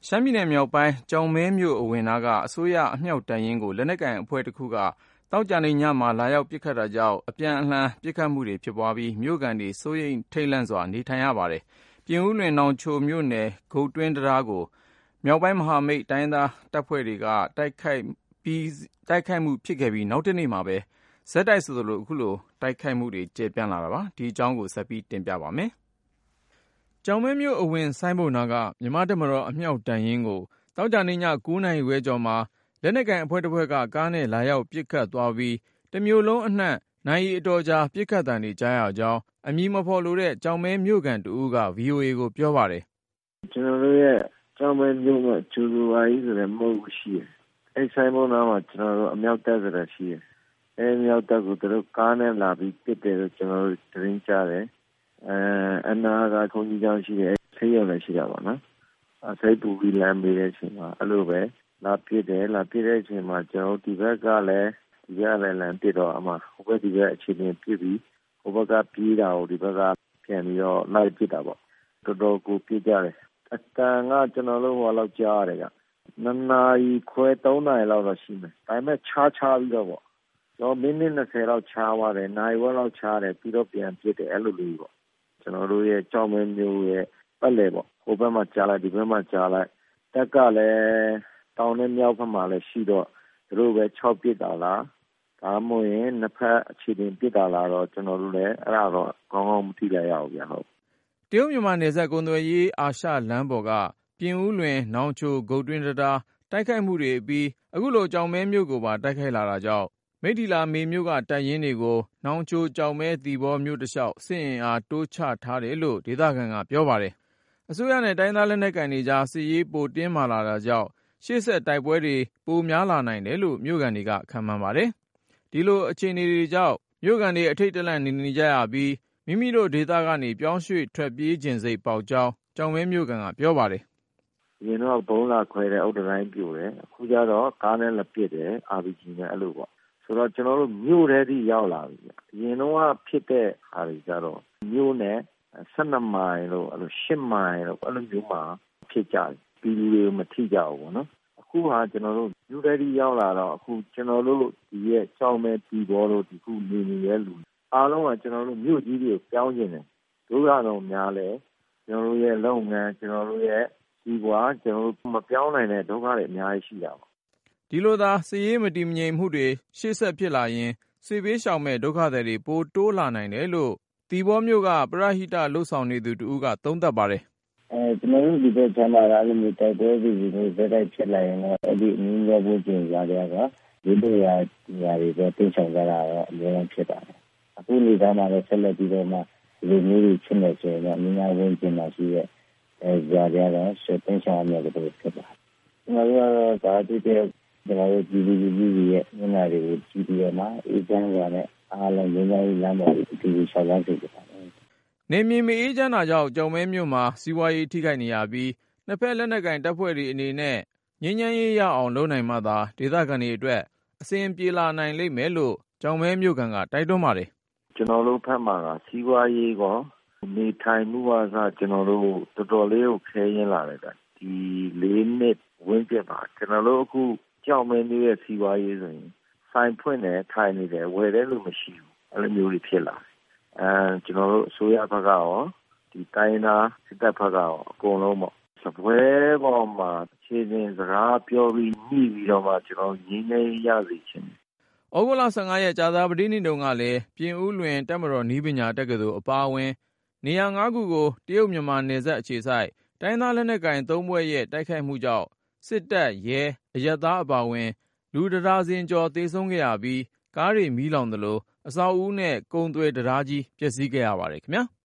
ရှမ်းပြည်နယ်မြောက်ပိုင်းကျောက်မဲမြို့အဝင်နားကအစိုးရအမြောက်တပ်ရင်းကိုလက်နက်ကိုင်အဖွဲ့တစ်ခုကသောကြာနေ့ညမှာလာရောက်ပစ်ခတ်တာကြောင့်အပြန်အလှန်ပစ်ခတ်မှုတွေဖြစ်ပွားပြီးမြို့ခံတွေစိုးရိမ်ထိတ်လန့်စွာနေထိုင်ရပါတယ်။ပြင်ဦးလွင်နောင်ချိုမြို့နယ်ဂုတ်တွင်းတံတားကိုမြောက်ပိုင်းမဟာမိတ်တိုင်းရင်းသားတပ်ဖွဲ့တွေကတိုက်ခိုက်မှုဖြစ်ခဲ့ပြီးနောက်တနေ့မှာပဲဆက်တိုက်ဆိုသလိုအခုလိုတိုက်ခိုက်မှုတွေကျယ်ပြန့်လာတာပါ။ဒီအကြောင်းကိုဆက်ပြီးတင်ပြပါမယ်။ကျောက်မဲမြို့အဝင်ဆိုင်းဘုတ်နာကမြန်မာ့တပ်မတော်အမြောက်တပ်ရင်းကိုသောကြာနေ့ည 9 နာရီခွဲကျော်မှာလက်နက်ကိုင်အဖွဲ့တစ်ဖွဲ့ကကားနဲ့လာရောက်ပစ်ခတ်သွားပြီးတစ်မြို့လုံးအနှံ့နာရီအတော်ကြာပစ်ခတ်သံတွေကြားရကြောင်းအမည်မဖော်လိုတဲ့ကျောက်မဲမြို့ခံတဦးက VOA ကိုပြောပါတယ်။ကျွန်တော်တို့ရဲ့ကျောက်မဲမြို့မှာကျူလူဝါကြီးဆိုတဲ့မုတ်ရှိတယ်။အဲ့ဆိုင်းဘုတ်နာမှာကျွန်တော်တို့အမြောက်တပ်ဆိုတာရှိတယ်။အဲ့မြောက်တပ်ကိုသူတို့ကားနဲ့လာပြီးပစ်တယ်လို့ကျွန်တော်တို့သတင်းကြားတယ်။အနာကခုံကြီးကြောင်ရှိတယ်ဆေးရုံလည်းရှိတာပေါ့နော်။စိတ်ပူပြီးလမ်းမေးတဲ့အချိန်မှာအဲ့လိုပဲလာပစ်တယ်လာပစ်တဲ့အချိန်မှာကျွန်တော်ဒီဘက်ကလည်းဒီကလည်းလမ်းပစ်တော့အမှဟိုဘက်ဒီဘက်အခြေအနေပြစ်ပြီးဟိုဘက်ကပြေးတာကိုဒီဘက်ကပြန်ပြီးတော့လိုက်ပစ်တာပေါ့တော်တော်ကိုပြစ်ကြတယ်အတန်ကကျွန်တော်တို့ဟိုလောက်ကြားရတယ်က2 နာရီခွဲ3 နာရီလောက်တော့ရှိမယ်ဒါပေမဲ့ခြားပြီးတော့ပေါ့တော့မိနစ်20လောက်ခြားသွားတယ်နာရီဝက်လောက်ခြားတယ်ပြီးတော့ပြန်ပစ်တယ်အဲ့လိုလေးပေါ့ကျွန်တော်တို့ရဲ့ကြောင်မဲမျိုးရဲ့ပတ်လေပေါ့ဟိုဘက်မှာကြားလိုက်ဒီဘက်မှာကြားလိုက်တက်ကလည်းတောင်နဲ့မြောက်ဘက်မှာလည်းရှိတော့သူတို့ပဲ6ပစ်တာလားဒါမှမဟုတ်ရင်နှစ်ဖက်အခြေတင်ပစ်တာလားတော့ကျွန်တော်တို့လည်းအဲ့ဒါတော့ကောင်းကောင်းမသိလိုက်ရအောင်ဗျာဟုတ်တရုတ်မြန်မာနယ်စပ်ကုန်သွယ်ရေးအာရှလမ်းပေါ်ကပြင်ဦးလွင်နောင်ချိုဂုတ်တွင်းတံတားတိုက်ခိုက်မှုတွေအပြီးအခုလိုကျောက်မဲမြို့ကိုပါတိုက်ခိုက်လာတာကြောင့်မိထ္ထီလာမေမြို့ကတပ်ရင်းတွေကိုနောင်ချိုကျောက်မဲသီပေါမြို့တစ်လျှောက်စစ်အင်အားတိုးချထားတယ်လို့ဒေသခံကပြောပါတယ်။အစိုးရနဲ့တိုင်းသားလက်နက်ကိုင်တွေကြားစစ်ရေးပိုတင်းမာလာတာကြောင့်ရှေ့ဆက်တိုက်ပွဲတွေပိုများလာနိုင်တယ်လို့မြို့ခံတွေကခန့်မှန်းပါတယ်။ဒီလိုအခြေအနေတွေကြောင့်မြို့ခံတွေအထိတ်တလန့်နေကြရပြီးမိမိတို့ဒေသကနေပြောင်းရွှေ့ထွက်ပြေးခြင်းစိတ်ပေါက်ကြောင်းကျောက်မဲမြို့ခံကပြောပါတယ်။ဒီတော့ဘုံလာခွဲတဲ့အုတ်တိုင်းပြိုတယ်အခုကျတော့ကားနဲ့လက်ပစ်တယ် RPG နဲ့အဲ့လိုပေါ့ဆိုတော့ကျွန်တော်တို့မြို့ထဲထိရောက်လာပြီအရင်တော့ဖြစ်တဲ့ဟာတွေကြတော့မြို့နဲ့12 မိုင်လို့အဲ့လို10 မိုင်လို့အဲ့လိုမျိုးမှာဖြစ်ကြတယ်ပြည်သူတွေမထိကြဘူးပေါ့နော်အခုဟာကျွန်တော်တို့မြို့ထဲထိရောက်လာတော့အခုကျွန်တော်တို့ဒီရဲ့ကြောင်မဲပြည်ပေါ်လို့ဒီခုနေနေတဲ့လူအားလုံးကကျွန်တော်တို့မြို့ကြီးတွေကိုပြောင်းကျင်တယ်ဒုက္ခတော့များလဲကျွန်တော်တို့ရဲ့လုပ်ငန်းကျွန်တော်တို့ရဲ့ဒီကွာကျွန်တော်တို့မပြောင်းနိုင်တဲ့ဒုက္ခတွေအများကြီးရှိတာပေါ့ဒီလိုသာစစ်ရေးမတည်မငြိမ်မှုတွေရှေ့ဆက်ဖြစ်လာရင်စစ်ဘေးရှောင်မဲ့ဒုက္ခသည်တွေပိုတိုးလာနိုင်တယ်လို့သီပေါမြို့ကပရဟိတလှုပ်ဆောင်နေသူတူကသုံးသပ်ပါတယ်ကျွန်တော်တို့ဒီဘက်ချမ်းသာတာလည်းမျိုးတိုက်ပွဲတွေဇက်တိုက်ဖြစ်လာရင်တော့အဲ့ဒီအင်းရောဖို့ကျင်ကြတယ်ကဒီလိုရာတွေပဲတင်ဆောင်ကြတာတော့အများကြီးဖြစ်ပါတယ်အခုနေသားမှာလည်းဆက်လက်ပြီးတော့မှဒီလိုမျိုးတွေဖြစ်နေဆိုရင်တော့အများကြီးဝင်ကျင်လာရှိရဲ့ဇာတ်ရတော့ဆက်တင်ဆောင်ရမယ်လို့ဖြစ်ပါတယ်ကျွန်တော်တို့ကတော့ဒါတည်းကျွန်တော်တို့ဒီရဲ့ညနာတွေကိုကြည့်ပြီးတော့မှအေးချမ်းစွာနဲ့အားလုံးငြိမ်းချမ်းရေးလမ်းပေါ်ဒီရှောက်လန်းစေကြပါတယ်နေမြေမအေးချမ်းတာကြောင့်ကျောက်မဲမြို့မှာစီးပွားရေးထိခိုက်နေရပြီးနှစ်ဖက်လက်နက်ကိုင်တပ်ဖွဲ့တွေအနေနဲ့ငြိမ်းချမ်းရေးရအောင်လုပ်နိုင်မှသာဒေသခံတွေအတွက်အစဉ်ပြေလာနိုင်လိမ့်မယ်လို့ကျောက်မဲမြို့ခံကတိုက်တွန်းပါတယ်ကျွန်တော်တို့ဖက်မှာကစီးပွားရေးကောနေထိုင်မှုကကျွန်တော်တို့တော်တော်လေးကိုခဲရင်းလာတယ်ဒီ4 နှစ်ဝန်းကျင်ပါကျွန်တော်တို့အခုကြောက်မဲမျိုးရဲ့စီးပွားရေးဆိုရင်ဆိုင်ဖွင့်တယ်ထိုင်နေတယ်ဝယ်တယ်လို့မရှိဘူးအဲ့လိုမျိုးတွေဖြစ်လာတယ်ကျွန်တော်တို့အစိုးရဘက်ကရောဒီတိုင်းသားစစ်တပ်ဘက်ကရောအကုန်လုံးပေါ့စပွဲပေါ်မှာအခြေအနေစကားပြောပြီးညှိပြီးတော့မှကျွန်တော်ငြင်းနေရစီခြင်းဩဂုတ်လ15ရက်ကြာသပတေးနေ့တုန်းကလည်းပြင်ဦးလွင်တပ်မတော်နည်းပညာတက္ကသိုလ်အပါအဝင်နေရာ5 ခုကိုတရုတ်မြန်မာနယ်စပ်အခြေစိုက်တိုင်းသားလက်နက်ကိုင်3 ဖွဲ့ရဲ့တိုက်ခိုက်မှုကြောင့်စစ်တပ်ရဲအရပ်သားအပါအဝင်လူ1 ဒါဇင်ကျော်သေဆုံးခဲ့ရပြီးကားတွေမီးလောင်သလိုအဆောက်အဦနဲ့ကုန်သွယ်တရားကြီးပျက်စီးခဲ့ရပါတယ်ခင်ဗျာ